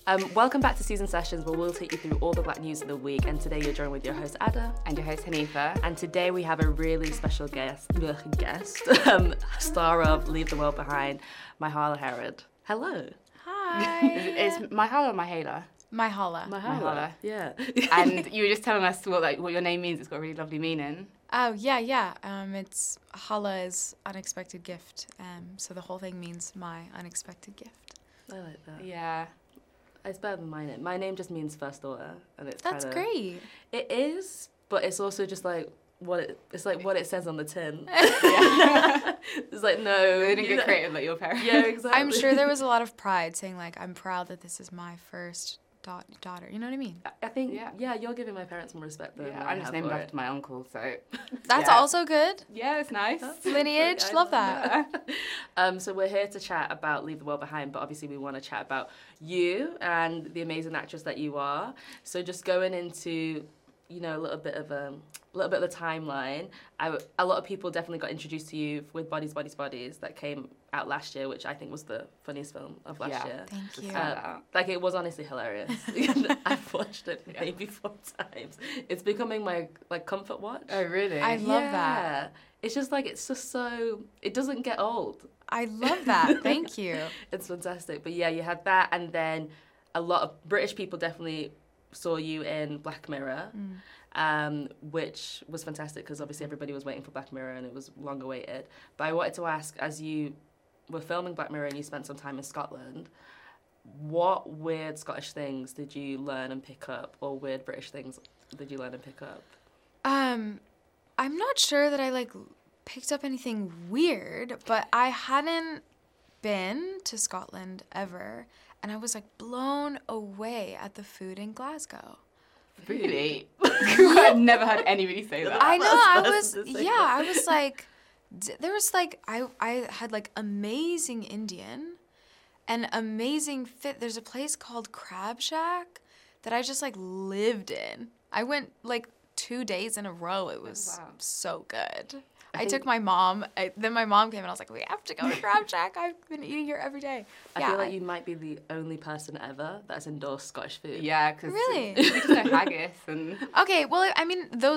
Welcome back to Season Sessions, where we'll take you through all the Black news of the week. And today you're joined with your host, Ada. And your host, Hanifa. And today we have a really special guest, star of Leave the World Behind, Myha'la Herrold. Hello. Hi. Is Myha'la or Myha'la? Myha'la. Myha'la. Yeah. And you were just telling us what your name means. It's got a really lovely meaning. Oh, yeah. It's Hala is unexpected gift. So the whole thing means my unexpected gift. I like that. Yeah. It's better than my name. My name just means first daughter, and it's That's great. It is, but it's also just like what it says on the tin. Yeah. It's like, no, They didn't get creative like your parents. Yeah, exactly. I'm sure there was a lot of pride saying like, I'm proud that this is my first daughter. You know what I mean? I think, yeah, you're giving my parents more respect than I I'm just have named for after my uncle, so. That's Yeah. also good. Yeah, it's nice. Lineage, I love that. So we're here to chat about Leave the World Behind, but obviously we want to chat about you and the amazing actress that you are. So just going into, a little bit of the timeline. A lot of people definitely got introduced to you with Bodies, Bodies, Bodies that came out last year, which I think was the funniest film of last year. Thank you. Like, it was honestly hilarious. I've watched it maybe 4 times. It's becoming my comfort watch. Oh, really? I love that. It's just it's just so, it doesn't get old. I love that. Thank you. It's fantastic. But yeah, you had that, and then a lot of British people definitely saw you in Black Mirror, which was fantastic because obviously everybody was waiting for Black Mirror and it was long awaited. But I wanted to ask, as you were filming Black Mirror and you spent some time in Scotland, what weird Scottish things did you learn and pick up, or weird British things did you learn and pick up? I'm not sure that I picked up anything weird, but I hadn't been to Scotland ever, and I was blown away at the food in Glasgow. Really? I've never heard anybody say that. I know. I was I had amazing Indian and amazing fit. There's a place called Crab Shack that I just lived in. I went 2 days in a row. It was so good. I took my mom. Then my mom came and I was like, we have to go to Crab Shack. I've been eating here every day. I feel like you might be the only person ever that's endorsed Scottish food. Yeah, because Really? we just know haggis and... Okay, well, I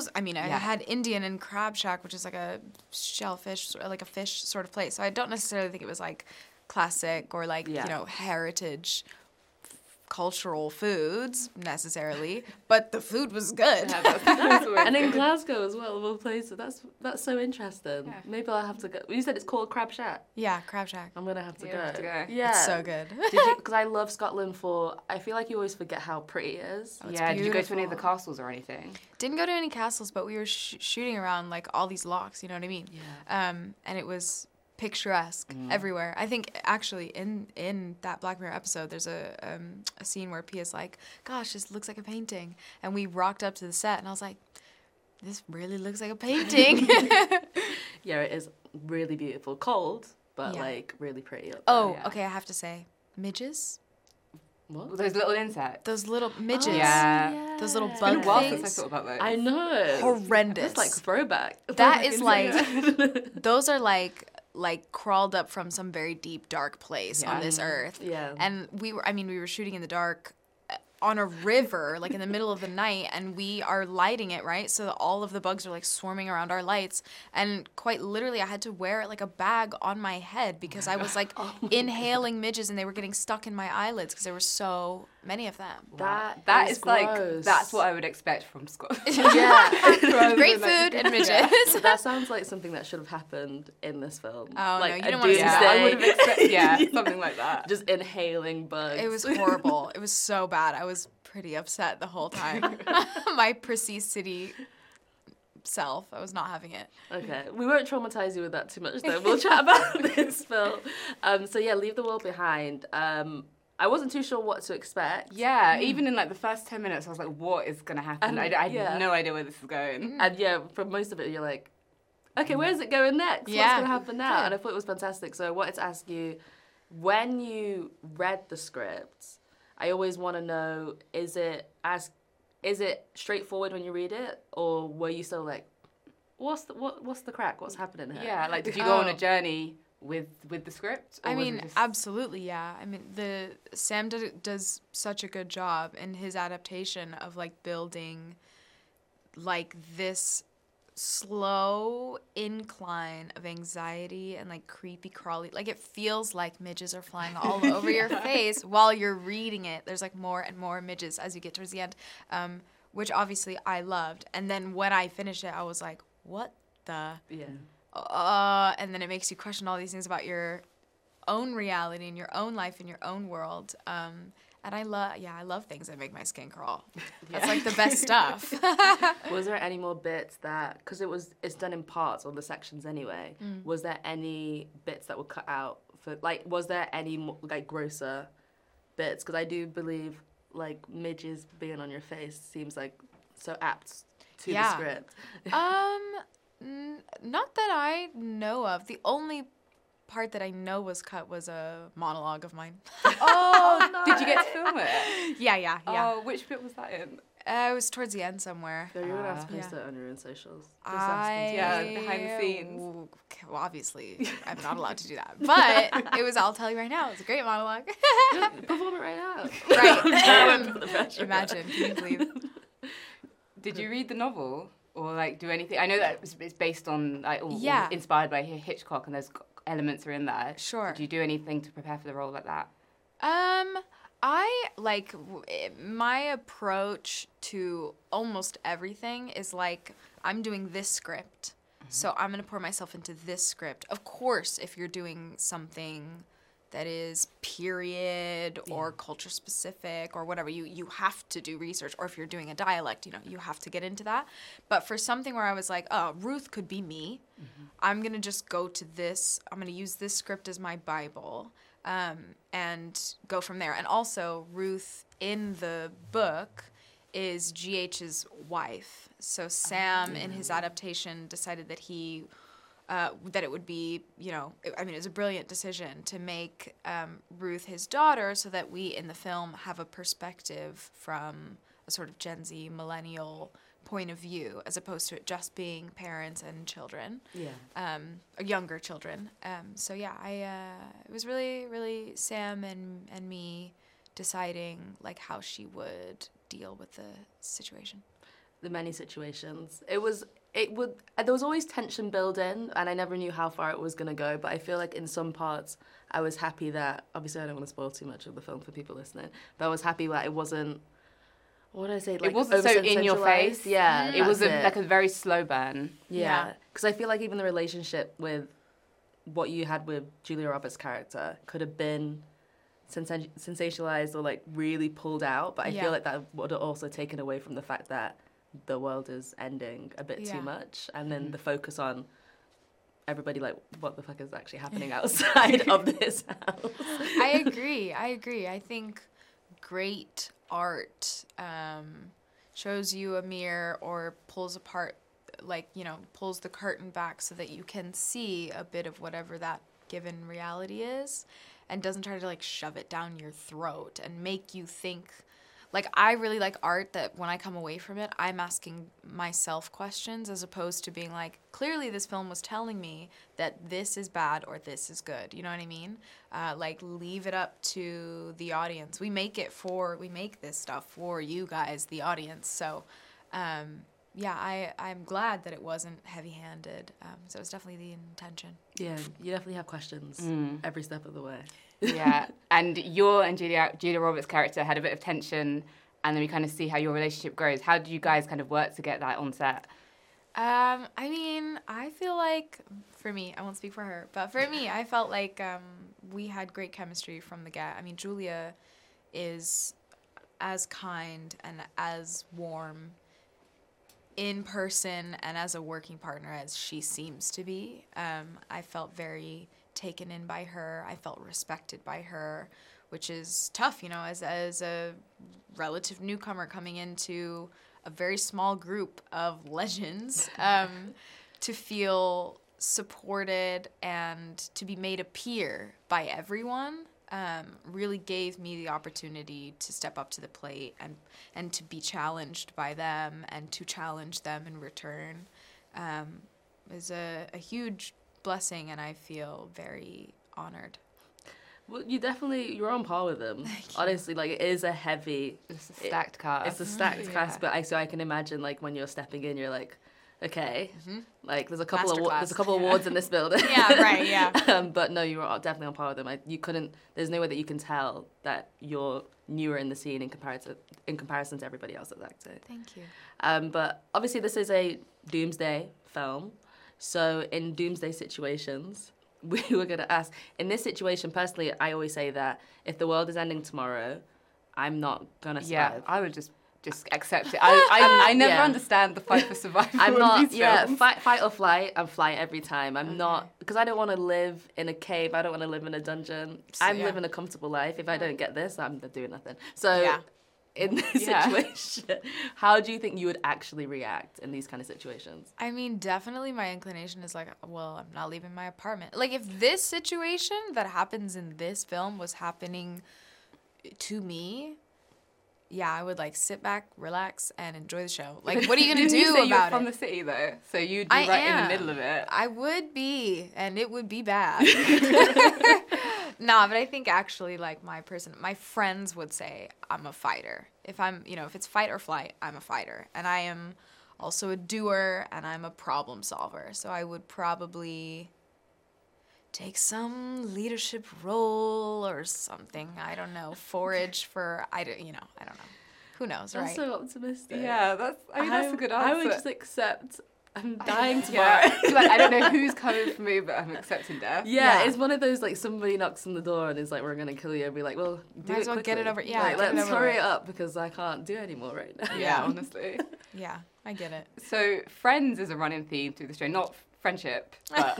had Indian in Crab Shack, which is a shellfish, a fish sort of place. So I don't necessarily think it was classic or heritage cultural foods necessarily, but the food was good. And in Glasgow as well, of all places. That's so interesting. Yeah. Maybe I'll have to go. You said it's called Crab Shack. Yeah, Crab Shack. I'm gonna have to go. Have to go. Yeah, it's so good. Because I love Scotland I feel like you always forget how pretty it is. Oh, yeah. Did you go to any of the castles or anything? Didn't go to any castles, but we were shooting around all these locks. You know what I mean? Yeah. And it was picturesque everywhere. I think actually in that Black Mirror episode, there's a scene where Pia's like, "Gosh, this looks like a painting," and we rocked up to the set, and I was like, "This really looks like a painting." Yeah, it is really beautiful. Cold, but really pretty. Up there. Oh, okay. I have to say, midges. What? Those little insects. Those little midges. Oh, yeah. Those little It's bug been a while things. since I thought about those. I know. Horrendous. It's throwback. That is those are crawled up from some very deep, dark place on this earth. Yeah. And we were shooting in the dark on a river, in the middle of the night, and we are lighting it, right? So all of the bugs are swarming around our lights. And quite literally, I had to wear a bag on my head because I was inhaling midges and they were getting stuck in my eyelids because there were so many of them. That is gross. that's what I would expect from Scotland. Yeah. Great food and midges. So that sounds like something that should have happened in this film. Oh, no, you don't want to see that. I would have expected, something like that. Just inhaling bugs. It was horrible. It was so bad. I was pretty upset the whole time. My Percy City self, I was not having it. Okay, we won't traumatize you with that too much though. We'll chat about this film. So yeah, Leave the World Behind. I wasn't too sure what to expect. Yeah, even in the first 10 minutes, I was like, what is going to happen? I had no idea where this is going. And yeah, for most of it, you're like, okay, where's it going next? Yeah. What's going to happen now? Yeah. And I thought it was fantastic. So I wanted to ask you, when you read the script, I always want to know, is it straightforward when you read it? Or were you still what's the crack? What's happening here? Yeah, did you go on a journey with the script? I mean, absolutely, yeah. I mean, Sam does such a good job in his adaptation of like building like this slow incline of anxiety and like creepy crawly, like it feels like midges are flying all over your face while you're reading it. There's like more and more midges as you get towards the end, which obviously I loved. And then when I finished it, I was like, what the? Yeah. And then it makes you question all these things about your own reality and your own life and your own world. And I love things that make my skin crawl. That's like the best stuff. Was there any more bits that, because it's done in parts or the sections anyway, was there any bits that were cut out for, like, was there any more, like, grosser bits? Because I do believe, like, midges being on your face seems like so apt to the script. Not that I know of. The only part that I know was cut was a monologue of mine. Oh, no. Did you get to film it? Yeah. Oh, which bit was that in? It was towards the end somewhere. So you're going to have to post it on your own socials. Behind the scenes. Well, obviously, I'm not allowed to do that. But it was, I'll tell you right now, it's a great monologue. Perform it right now. Right. Imagine, can you believe? Did you read the novel? Or, like, do anything? I know that it's based on, like, inspired by Hitchcock, and there's elements are in there. Sure. Did you do anything to prepare for the role like that? My approach to almost everything is like, I'm doing this script, so I'm going to pour myself into this script. Of course, if you're doing something that is period or culture specific or whatever, you have to do research. Or if you're doing a dialect, you have to get into that. But for something where I was like, oh, Ruth could be me, I'm going to just go to this. I'm going to use this script as my Bible and go from there. And also, Ruth in the book is GH's wife. So Sam, in his adaptation, decided that that it would be, it was a brilliant decision to make Ruth his daughter so that we in the film have a perspective from a sort of Gen Z millennial point of view as opposed to it just being parents and children. Yeah. Younger children. It was really, really Sam and me deciding like how she would deal with the situation. The many situations. There was always tension building, and I never knew how far it was going to go, but I feel like in some parts I was happy that, obviously I don't want to spoil too much of the film for people listening, but I was happy that it wasn't, what did I say? Like, it wasn't so in your face. Yeah. It was like a very slow burn. Yeah. Because I feel like even the relationship with what you had with Julia Roberts' character could have been sensationalized or like really pulled out, but I feel like that would have also taken away from the fact that the world is ending a bit too much, and then the focus on everybody like, what the fuck is actually happening outside of this house? I agree. I think great art shows you a mirror or pulls apart, pulls the curtain back so that you can see a bit of whatever that given reality is, and doesn't try to like shove it down your throat and make you think. Like, I really like art that when I come away from it, I'm asking myself questions as opposed to being like, clearly this film was telling me that this is bad or this is good. You know what I mean? Leave it up to the audience. We make this stuff for you guys, the audience. So, I'm glad that it wasn't heavy-handed. So it was definitely the intention. Yeah, you definitely have questions every step of the way. Yeah, and your and Julia Roberts' character had a bit of tension, and then we kind of see how your relationship grows. How did you guys kind of work to get that on set? I feel like, for me, I won't speak for her, but for me, I felt like we had great chemistry from the get. I mean, Julia is as kind and as warm in person and as a working partner as she seems to be. I felt very taken in by her. I felt respected by her, which is tough, as a relative newcomer coming into a very small group of legends, to feel supported and to be made a peer by everyone really gave me the opportunity to step up to the plate and to be challenged by them and to challenge them in return. Is a huge blessing, and I feel very honored. Well, you're on par with them. Honestly, like, it is a heavy... It's a stacked cast. It's a stacked cast, but I can imagine, like, when you're stepping in, you're like, okay, like, there's a couple of awards in this building. Yeah, right, yeah. But no, you're definitely on par with them. There's no way that you can tell that you're newer in the scene in comparison to everybody else that's acting. Thank you. But obviously this is a doomsday film. So in doomsday situations, we were going to ask, in this situation, personally, I always say that if the world is ending tomorrow, I'm not going to survive. Yeah, I would just accept it. I never understand the fight for survival. I'm not, films. fight or flight, I'm flight every time. I'm not, because I don't want to live in a cave, I don't want to live in a dungeon. I'm living a comfortable life. If I don't get this, I'm doing nothing. So in this situation, how do you think you would actually react in these kind of situations? I mean, definitely my inclination is like, well, I'm not leaving my apartment. Like, if this situation that happens in this film was happening to me, I would, like, sit back, relax, and enjoy the show. Like, what are you going to do about it? You're from the city, though, so you'd be in the middle of it. I would be, and it would be bad. Nah, but I think actually, like, my friends would say I'm a fighter. If it's fight or flight, I'm a fighter. And I am also a doer, and I'm a problem solver. So I would probably take some leadership role or something. I don't know. Forage for, I don't know. Who knows, right? That's so optimistic. Yeah, that's a good answer. I would just accept I'm dying tomorrow. Like, I don't know who's coming for me, but I'm accepting death. Yeah, it's one of those, like, somebody knocks on the door and is like, we're going to kill you. And be like, well, do Might it as well quickly. get it over. Yeah, like, let's hurry it up because I can't do anymore right now. Yeah, honestly. Yeah, I get it. So Friends is a running theme through the show. Not friendship, but...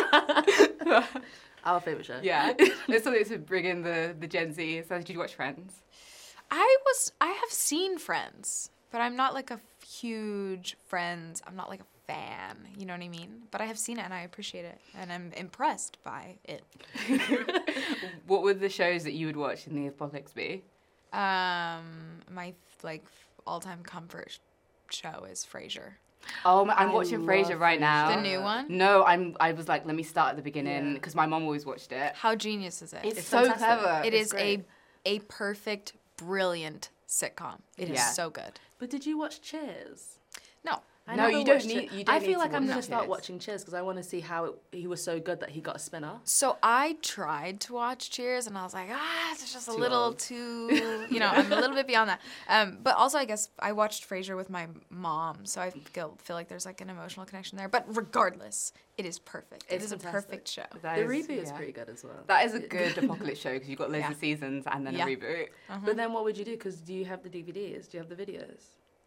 Our favourite show. Yeah. It's something to bring in the Gen Z. So did you watch Friends? I have seen Friends, but I'm not like a huge Friends. I'm not like a fan, you know what I mean? But I have seen it and I appreciate it and I'm impressed by it. What would the shows that you would watch in the apocalypse be? My like all-time comfort show is Frasier. Oh, I'm watching Frasier right now. The new one? No, I was like, let me start at the beginning because my mom always watched it. How genius is it? It's so fantastic. clever. It is great. a perfect, brilliant sitcom. It is so good. But did you watch Cheers? No. No, you don't need. I feel like I'm going to start watching Cheers because I want to see how he was so good that he got a spin-off. So I tried to watch Cheers and I was like, it's just a little old. too, I'm a little bit beyond that. But also I guess I watched Frasier with my mom, so I feel like there's like an emotional connection there. But regardless, it is perfect. It is fantastic. A perfect show. The reboot is pretty good as well. That is a good apocalypse show because you've got loads of seasons and then a reboot. But then what would you do? Because do you have the DVDs? Do you have the videos?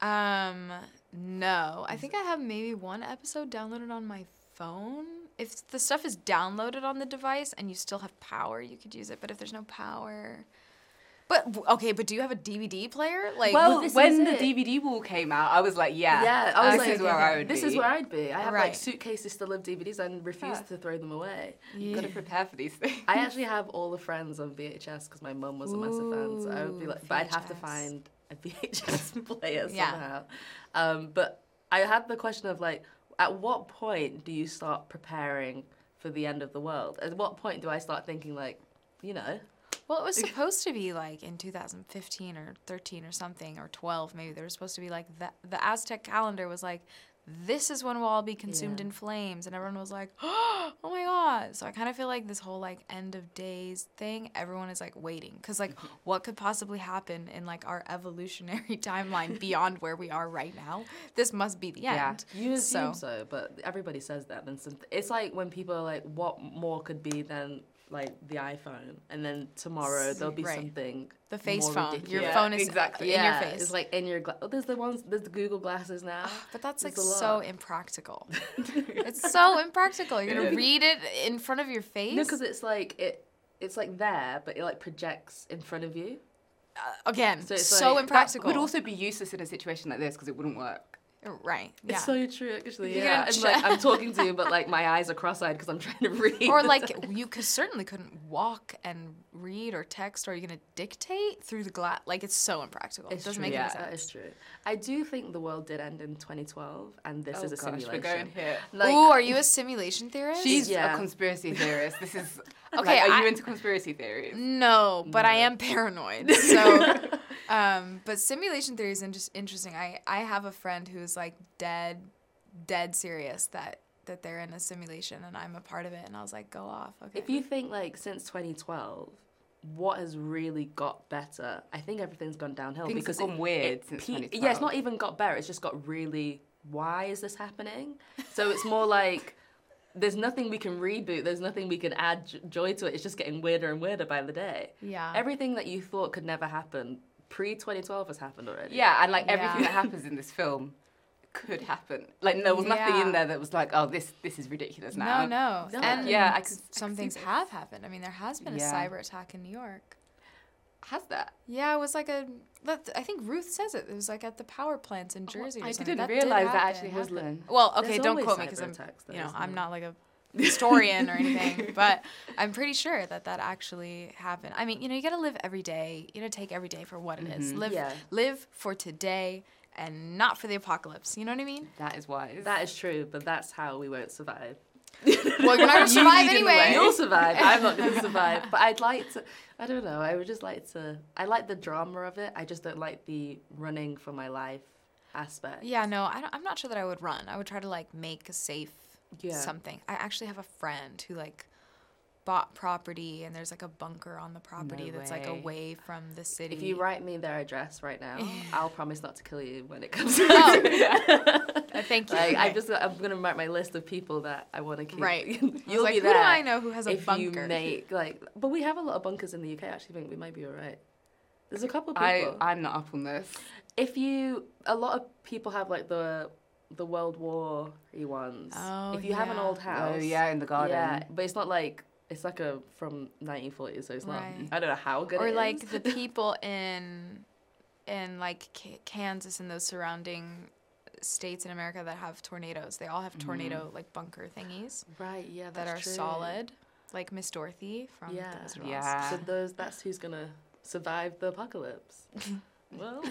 No. I think I have maybe one episode downloaded on my phone. If the stuff is downloaded on the device and you still have power, you could use it. But if there's no power... But do you have a DVD player? Like, well, when the DVD wall came out, I was like, I was this is where I would be. This is where I'd be. I have like suitcases full of DVDs and refuse to throw them away. You've got to prepare for these things. I actually have all the Friends on VHS because my mum was a massive fan. So I would be like, but I'd have to find a VHS player somehow. But I had the question of like, at what point do you start preparing for the end of the world? At what point do I start thinking like, Well, it was supposed to be like in 2015 or 13 or something, or 12 maybe. There was supposed to be like the Aztec calendar was like, this is when we'll all be consumed in flames. And everyone was like, oh my God. So I kind of feel like this whole like end of days thing, everyone is like waiting. Because like what could possibly happen in like our evolutionary timeline beyond where we are right now? This must be the end. You assume so, but everybody says that. Then it's like when people are like, what more could be than like the iPhone, and then tomorrow there'll be something. The face more phone. ridiculous. Your phone is in your face. It's like in your. There's the Google glasses now. But that's like so impractical. It's so impractical. You're gonna read it in front of your face. No, because it's like it's like there, but it like projects in front of you. Again, so it's so like, impractical. That would also be useless in a situation like this because it wouldn't work. Right. Yeah. It's so true, actually. You're Yeah. gonna I'm talking to you, but like my eyes are cross-eyed because I'm trying to read. Or like you certainly couldn't walk and read or text, or you're gonna dictate through the glass. Like it's so impractical. It doesn't make any sense. That is true. I do think the world did end in 2012, and this is a simulation. We're going here. Like, ooh, are you a simulation theorist? She's a conspiracy theorist. This is okay. Like, are you into conspiracy theories? No, but I am paranoid. So, but simulation theory is interesting. I have a friend who's like dead serious that they're in a simulation and I'm a part of it, and I was like, go off. Okay. If you think like since 2012, what has really got better? I think everything's gone downhill Things because have gone weird since 2012. Yeah, it's not even got better. It's just got really. Why is this happening? So it's more like. There's nothing we can reboot. There's nothing we can add joy to it. It's just getting weirder and weirder by the day. Yeah. Everything that you thought could never happen pre-2012 has happened already. Yeah, and like everything that happens in this film could happen. Like there was nothing in there that was like, oh, this is ridiculous now. No. And some things have happened. I mean, there has been a cyber attack in New York. Has that? Yeah, it was like I think Ruth says it. It was like at the power plants in Jersey. I or something. didn't realize that actually happened. Well, okay, There's don't always quote me because I'm, attacks, though, I'm not like a historian or anything, but I'm pretty sure that actually happened. I mean, you gotta live every day. You gotta take every day for what it is. Live for today and not for the apocalypse. You know what I mean? That is wise. That is true, but that's how we won't survive. Well, you're not gonna survive anyway. You'll survive. I'm not going to survive. But I'd like to, I don't know, I would just like to, I like the drama of it. I just don't like the running for my life aspect. Yeah, no, I'm not sure that I would run. I would try to like make a safe something. I actually have a friend who like bought property and there's like a bunker on the property that's like away from the city. If you write me their address right now, I'll promise not to kill you when it comes to thank you. Like, I'm gonna mark my list of people that I want to keep. Right. You'll like, be there. Who do I know who has a if bunker? You make but we have a lot of bunkers in the UK. I actually think we might be alright. There's a couple of people. I'm not up on this. A lot of people have like the World War ones. Oh, if you have an old house. Oh yeah, in the garden. Yeah, but it's not like. It's like from 1940s, so it's not. I don't know how good it is. Or like the people in like Kansas and those surrounding states in America that have tornadoes. They all have tornado like bunker thingies. Right. Yeah. That are true. solid, like Miss Dorothy from The Wizard of Oz. Yeah. So that's who's gonna survive the apocalypse. Well,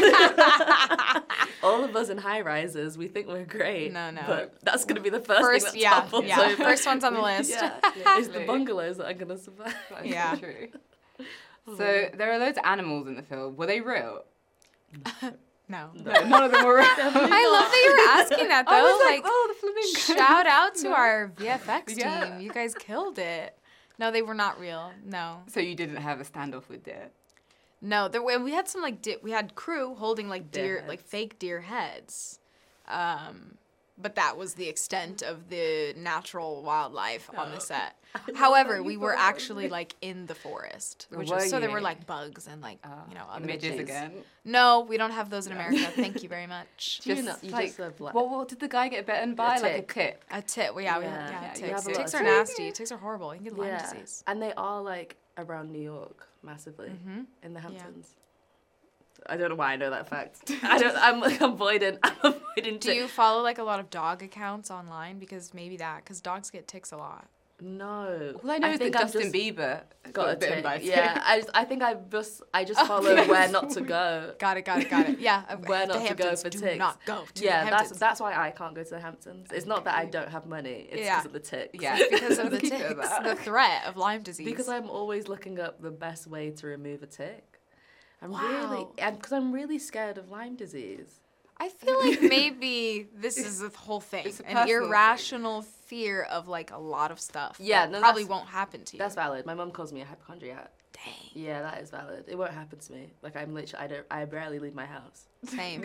all of us in high rises, we think we're great. No. But that's going to be the first thing that topples over. First one's on the list. It's the bungalows that are going to survive. That's true. So there are loads of animals in the film. Were they real? No, none of them were real. I love that you were asking that, though. I was like, oh, the flamingo. Shout out to our VFX team. You guys killed it. No, they were not real. No. So you didn't have a standoff with deer? No, we had some like we had crew holding like deer, like fake deer heads, but that was the extent of the natural wildlife on the set. However, we were actually like in the forest, so there were like bugs and like other midges again. No, we don't have those in America. Thank you very much. What did the guy get bitten by? Like a tick. A tick. Well, yeah, ticks. Ticks are nasty. Ticks are horrible. You can get Lyme disease. And they are like around New York massively in the Hamptons. I don't know why I know that fact. I'm avoiding. Do you follow like a lot of dog accounts online? Because dogs get ticks a lot. No. Well, I know that Justin Bieber got bitten by tick. Yeah, I think I just follow where not to go. Got it. Yeah, where not to go for ticks. Do not go to the Hamptons. That's why I can't go to the Hamptons. It's not that I don't have money. It's because of the ticks. Yeah, because of the ticks. The threat of Lyme disease. Because I'm always looking up the best way to remove a tick. Because I'm really scared of Lyme disease. I feel like maybe this is the whole thing. An irrational fear of like a lot of stuff. Yeah, that probably won't happen to you. That's valid. My mum calls me a hypochondriac. Dang. Yeah, that is valid. It won't happen to me. Like I barely leave my house. Same.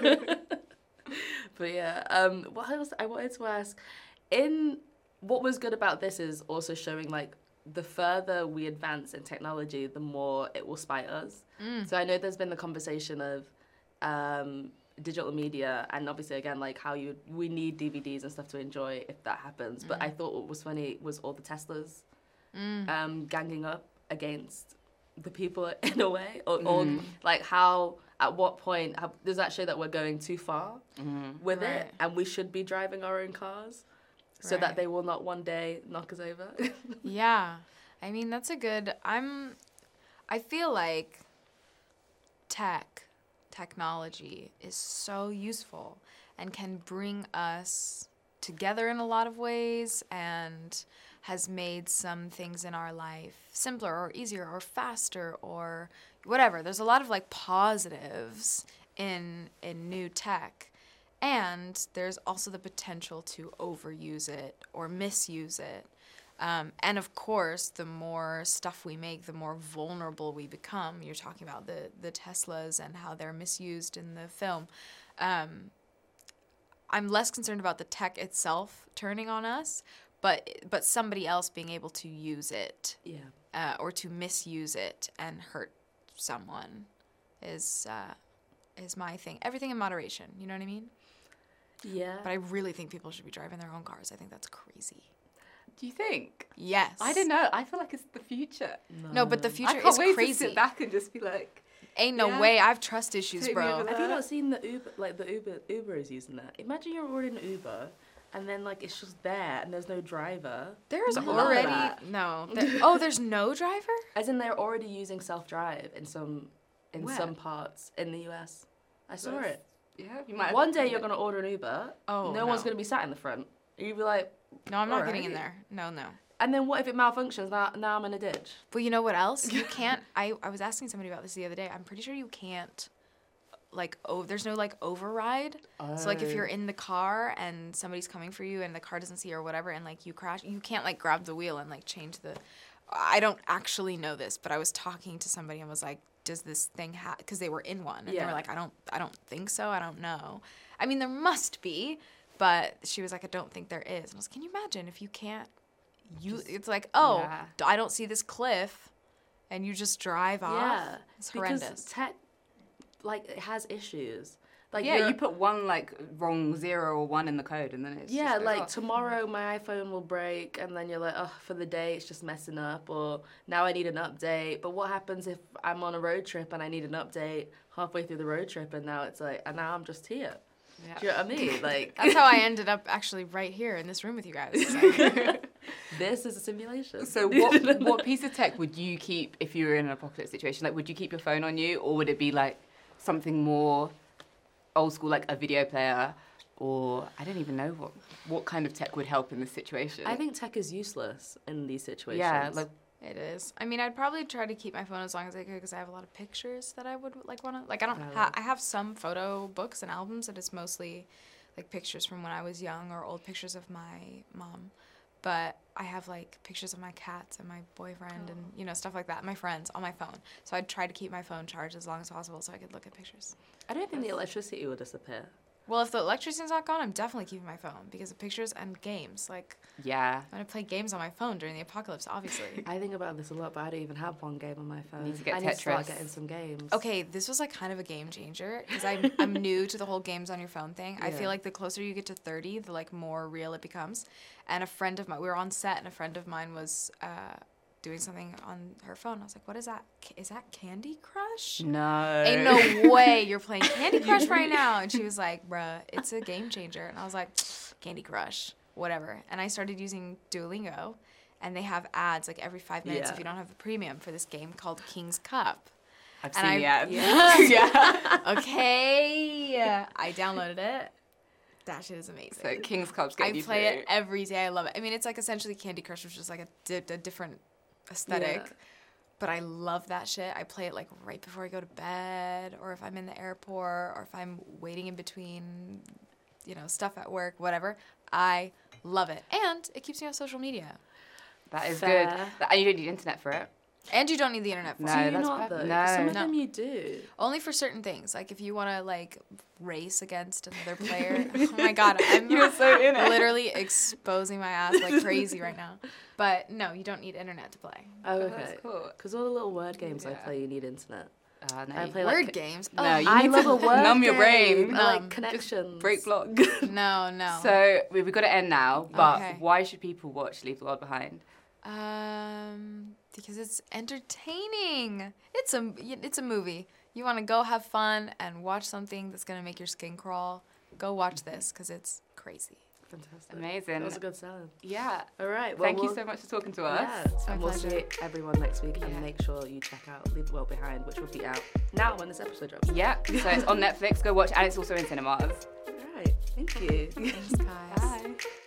But yeah, what else I wanted to ask? What was good about this is also showing like the further we advance in technology, the more it will spite us. So I know there's been the conversation of digital media, and obviously again like how we need DVDs and stuff to enjoy if that happens. But I thought what was funny was all the Teslas ganging up against the people in a way, or like how at what point does that show that we're going too far with it, and we should be driving our own cars so that they will not one day knock us over? Yeah. I mean, that's a good... I feel like technology is so useful and can bring us together in a lot of ways and has made some things in our life simpler or easier or faster or whatever. There's a lot of like positives in new tech, and there's also the potential to overuse it or misuse it. And of course, the more stuff we make, the more vulnerable we become. You're talking about the Teslas and how they're misused in the film. I'm less concerned about the tech itself turning on us, but somebody else being able to use it, or to misuse it and hurt someone is my thing. Everything in moderation. You know what I mean? Yeah. But I really think people should be driving their own cars. I think that's crazy. Do you think? Yes. I don't know. I feel like it's the future. No, but the future I can't is wait crazy. to sit back and just be like, ain't no way. I have trust issues, Take me bro. over there. Have you not seen the Uber is using that? Imagine you're ordering an Uber and then like it's just there and there's no driver. There's I love already that. there's no driver? As in they're already using self-drive in some Where? some parts in the US. I saw That's- it. yeah, you might. One day you're gonna order an Uber. Oh, no one's gonna be sat in the front. You'd be like, No, I'm not getting in Alright. there. No. and then what if it malfunctions? Now I'm in a ditch. But you know what else? You can't. I was asking somebody about this the other day. I'm pretty sure you can't. There's no override. So like if you're in the car and somebody's coming for you and the car doesn't see you or whatever and like you crash, you can't like grab the wheel and like change the. I don't actually know this, but I was talking to somebody and was like, does this thing have? Because they were in one and they were like, I don't think so. I don't know. I mean, there must be, but she was like, I don't think there is. And I was like, can you imagine if you can't? It's like, I don't see this cliff, and you just drive off. Yeah, it's horrendous. because tech, it has issues. Like you put one wrong 0 or 1 in the code, and then it's just goes off. Tomorrow my iPhone will break, and then you're like, oh, for the day it's just messing up, or now I need an update. But what happens if I'm on a road trip and I need an update halfway through the road trip, and now it's like, and now I'm just here. Yeah. Do you know what I mean? Like That's how I ended up actually right here in this room with you guys. this is a simulation. So what piece of tech would you keep if you were in an apocalypse situation? Like, would you keep your phone on you, or would it be like something more old school, like a video player, or I don't even know what kind of tech would help in this situation? I think tech is useless in these situations. Yeah, It is. I mean, I'd probably try to keep my phone as long as I could because I have a lot of pictures that I would want to. Like, I have some photo books and albums that is mostly like pictures from when I was young or old pictures of my mom. But I have like pictures of my cats and my boyfriend and stuff like that, my friends on my phone. So I'd try to keep my phone charged as long as possible so I could look at pictures. I don't think the electricity will disappear. Well, if the electricity's not gone, I'm definitely keeping my phone because of pictures and games. Like, yeah, I'm gonna play games on my phone during the apocalypse, obviously. I think about this a lot, but I don't even have one game on my phone. Need to get I need to start Tetris. getting some games. Okay, this was like kind of a game changer because I'm new to the whole games on your phone thing. I feel like the closer you get to 30, the like more real it becomes. And a friend of mine, we were on set, and a friend of mine was doing something on her phone. I was like, "What is that? Is that Candy Crush?" no, Ain't no way you're playing Candy Crush right now. And she was like, "Bruh, it's a game changer." And I was like, "Candy Crush, whatever." And I started using Duolingo, and they have ads like every 5 minutes if you don't have the premium for this game called King's Cup. I've seen the ads. Yeah. Okay. I downloaded it. That shit is amazing. So King's Cup's getting you play through. it every day. I love it. I mean, it's like essentially Candy Crush, which is like a different aesthetic. Yeah. But I love that shit. I play it like right before I go to bed, or if I'm in the airport, or if I'm waiting in between, stuff at work, whatever. I love it. And it keeps me on social media. That is Fair. good. And you don't need internet for it. And you don't need the internet for No, it. Do you that's not, perfect. though? No. Some of No. them you do. Only for certain things. Like if you want to like race against another player. Oh my God. I'm You're so in it. literally exposing my ass like crazy right now. But no, you don't need internet to play. Oh, okay. That's cool. Because all the little word games I Yeah. play, you need internet. No, I you- play Word like games? No, Oh, you I need love to a word numb your game. brain. I like Just connections. break blog. no. So we've got to end now, but Okay. why should people watch Leave the World Behind? Because it's entertaining. It's a movie. you want to go have fun and watch something that's going to make your skin crawl, go watch this because it's crazy. Fantastic. Amazing. That was a good sell. Yeah. All right. Well, Thank you so much for talking to us. Yeah, my and we'll pleasure. see everyone next week. Yeah. And make sure you check out Leave the World Behind, which will be out now when this episode drops. Yeah. So it's on Netflix. Go watch, and it's also in cinemas. All right. Thank you. Thanks, guys. Bye.